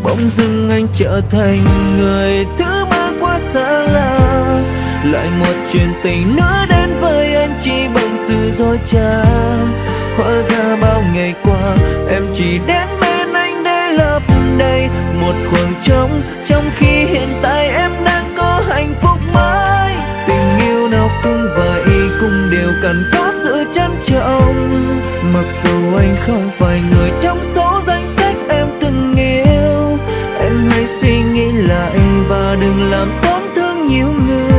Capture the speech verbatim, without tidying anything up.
bỗng dưng anh trở thành người thứ ba quá xa lạ. Lại một chuyện tình nữa đến với anh chỉ bằng sự dối trá. Hóa ra bao ngày qua em chỉ đến bên anh để lấp đầy một khoảng trống, trong khi hiện tại em đang có hạnh phúc mới. Tình yêu nào cũng vậy, cũng đều cần có sự trân trọng. Mặc dù anh không phải người trong số danh sách em từng yêu, em hãy suy nghĩ lại và đừng làm tổn thương nhiều người.